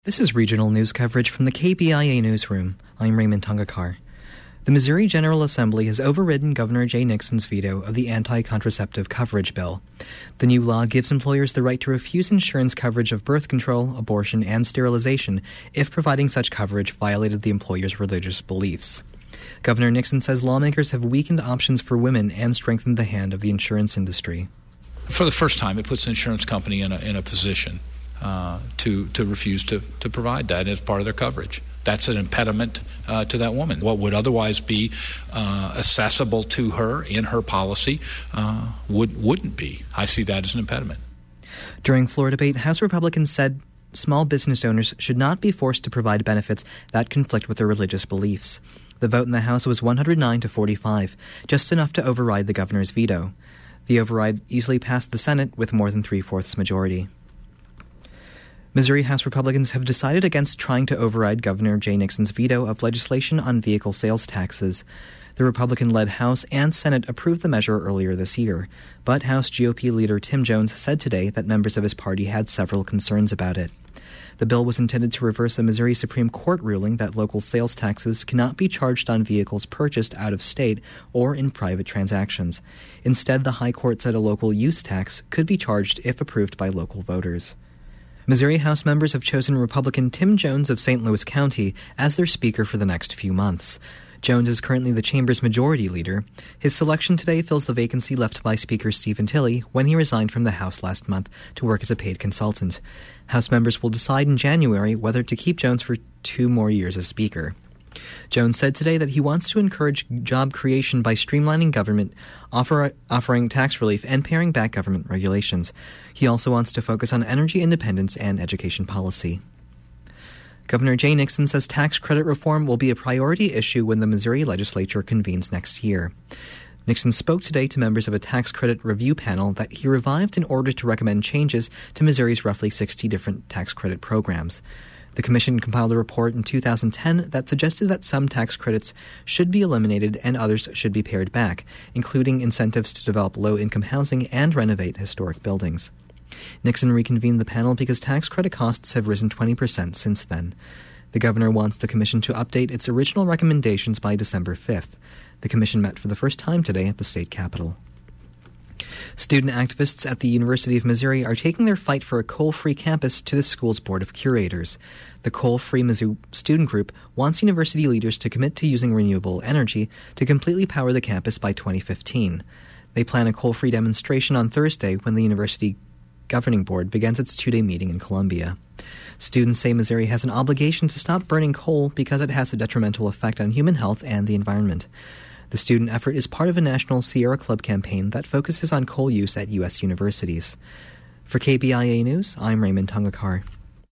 This is regional news coverage from the KBIA newsroom. I'm Raymond Tongakar. The Missouri General Assembly has overridden Governor Jay Nixon's veto of the anti-contraceptive coverage bill. The new law gives employers the right to refuse insurance coverage of birth control, abortion, and sterilization if providing such coverage violated the employer's religious beliefs. Governor Nixon says lawmakers have weakened options for women and strengthened the hand of the insurance industry. For the first time, it puts an insurance company in a position to refuse to provide that as part of their coverage. That's an impediment to that woman. What would otherwise be accessible to her in her policy wouldn't be. I see that as an impediment. During floor debate, House Republicans said small business owners should not be forced to provide benefits that conflict with their religious beliefs. The vote in the House was 109 to 45, just enough to override the governor's veto. The override easily passed the Senate with more than 3/4 majority. Missouri House Republicans have decided against trying to override Governor Jay Nixon's veto of legislation on vehicle sales taxes. The Republican-led House and Senate approved the measure earlier this year, but House GOP leader Tim Jones said today that members of his party had several concerns about it. The bill was intended to reverse a Missouri Supreme Court ruling that local sales taxes cannot be charged on vehicles purchased out of state or in private transactions. Instead, the High Court said a local use tax could be charged if approved by local voters. Missouri House members have chosen Republican Tim Jones of St. Louis County as their speaker for the next few months. Jones is currently the chamber's majority leader. His selection today fills the vacancy left by Speaker Stephen Tilley when he resigned from the House last month to work as a paid consultant. House members will decide in January whether to keep Jones for 2 more years as Speaker. Jones said today that he wants to encourage job creation by streamlining government, offering tax relief, and paring back government regulations. He also wants to focus on energy independence and education policy. Governor Jay Nixon says tax credit reform will be a priority issue when the Missouri legislature convenes next year. Nixon spoke today to members of a tax credit review panel that he revived in order to recommend changes to Missouri's roughly 60 different tax credit programs. The commission compiled a report in 2010 that suggested that some tax credits should be eliminated and others should be pared back, including incentives to develop low-income housing and renovate historic buildings. Nixon reconvened the panel because tax credit costs have risen 20% since then. The governor wants the commission to update its original recommendations by December 5th. The commission met for the first time today at the state capitol. Student activists at the University of Missouri are taking their fight for a coal-free campus to the school's Board of Curators. The Coal-Free Mizzou student group wants university leaders to commit to using renewable energy to completely power the campus by 2015. They plan a coal-free demonstration on Thursday when the university governing board begins its 2-day meeting in Columbia. Students say Missouri has an obligation to stop burning coal because it has a detrimental effect on human health and the environment. The student effort is part of a national Sierra Club campaign that focuses on coal use at U.S. universities. For KBIA News, I'm Raymond Tongakar.